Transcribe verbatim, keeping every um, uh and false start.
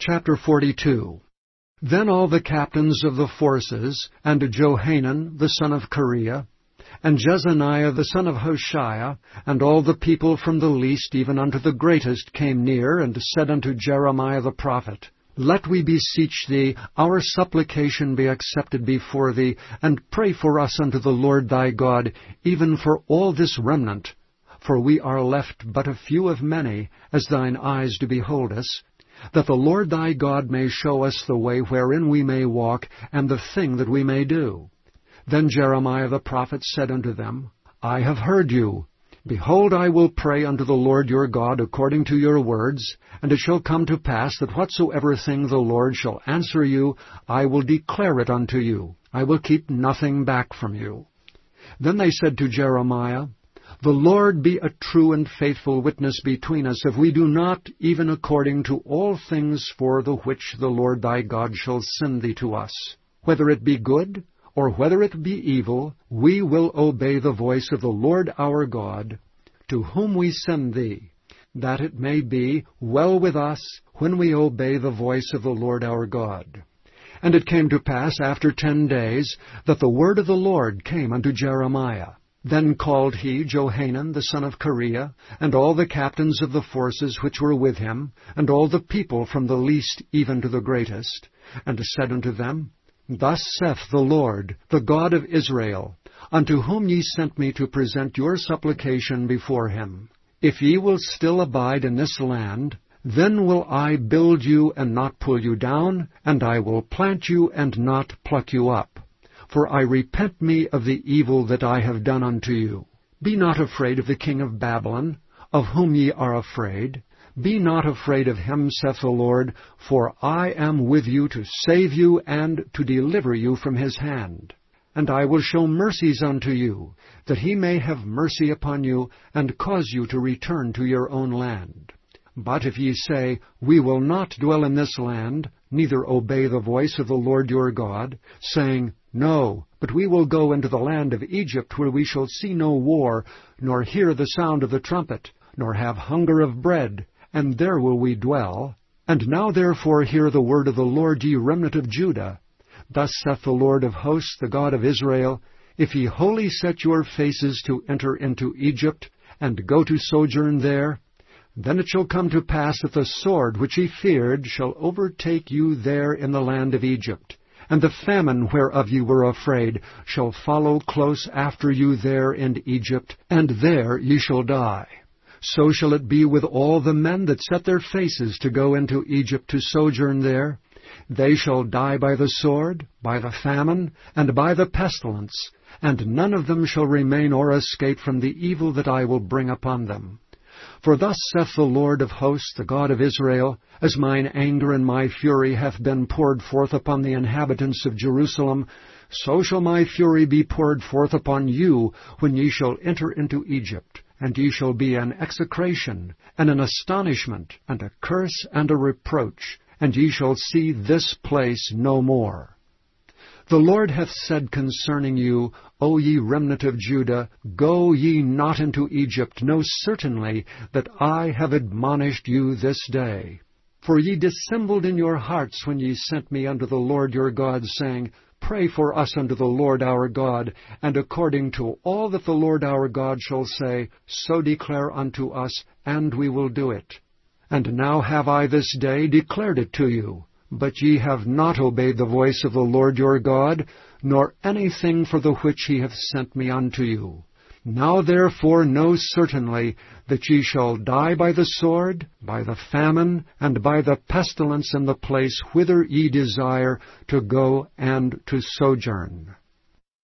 Chapter forty-two. Then all the captains of the forces, and Johanan the son of Kareah, and Jezaniah the son of Hoshea, and all the people from the least even unto the greatest came near, and said unto Jeremiah the prophet, Let we beseech thee, our supplication be accepted before thee, and pray for us unto the Lord thy God, even for all this remnant. For we are left but a few of many, as thine eyes do behold us, that the Lord thy God may show us the way wherein we may walk, and the thing that we may do. Then Jeremiah the prophet said unto them, I have heard you. Behold, I will pray unto the Lord your God according to your words, and it shall come to pass that whatsoever thing the Lord shall answer you, I will declare it unto you. I will keep nothing back from you. Then they said to Jeremiah, The Lord be a true and faithful witness between us, if we do not, even according to all things for the which the Lord thy God shall send thee to us. Whether it be good, or whether it be evil, we will obey the voice of the Lord our God, to whom we send thee, that it may be well with us when we obey the voice of the Lord our God. And it came to pass after ten days, that the word of the Lord came unto Jeremiah. Then called he Johanan the son of Kareah, and all the captains of the forces which were with him, and all the people from the least even to the greatest, and said unto them, Thus saith the Lord, the God of Israel, unto whom ye sent me to present your supplication before him. If ye will still abide in this land, then will I build you and not pull you down, and I will plant you and not pluck you up. For I repent me of the evil that I have done unto you. Be not afraid of the king of Babylon, of whom ye are afraid. Be not afraid of him, saith the Lord, for I am with you to save you and to deliver you from his hand. And I will show mercies unto you, that he may have mercy upon you, and cause you to return to your own land. But if ye say, We will not dwell in this land, neither obey the voice of the Lord your God, saying, No, but we will go into the land of Egypt, where we shall see no war, nor hear the sound of the trumpet, nor have hunger of bread, and there will we dwell. And now therefore hear the word of the Lord, ye remnant of Judah. Thus saith the Lord of hosts, the God of Israel, If ye wholly set your faces to enter into Egypt, and go to sojourn there, then it shall come to pass that the sword which ye feared shall overtake you there in the land of Egypt, and the famine whereof ye were afraid shall follow close after you there in Egypt, and there ye shall die. So shall it be with all the men that set their faces to go into Egypt to sojourn there. They shall die by the sword, by the famine, and by the pestilence, and none of them shall remain or escape from the evil that I will bring upon them. For thus saith the Lord of hosts, the God of Israel, As mine anger and my fury hath been poured forth upon the inhabitants of Jerusalem, so shall my fury be poured forth upon you when ye shall enter into Egypt. And ye shall be an execration, and an astonishment, and a curse, and a reproach, and ye shall see this place no more. The Lord hath said concerning you, O ye remnant of Judah, Go ye not into Egypt, know certainly that I have admonished you this day. For ye dissembled in your hearts when ye sent me unto the Lord your God, saying, Pray for us unto the Lord our God, and according to all that the Lord our God shall say, so declare unto us, and we will do it. And now have I this day declared it to you. But ye have not obeyed the voice of the Lord your God, nor anything for the which he hath sent me unto you. Now therefore know certainly that ye shall die by the sword, by the famine, and by the pestilence in the place whither ye desire to go and to sojourn.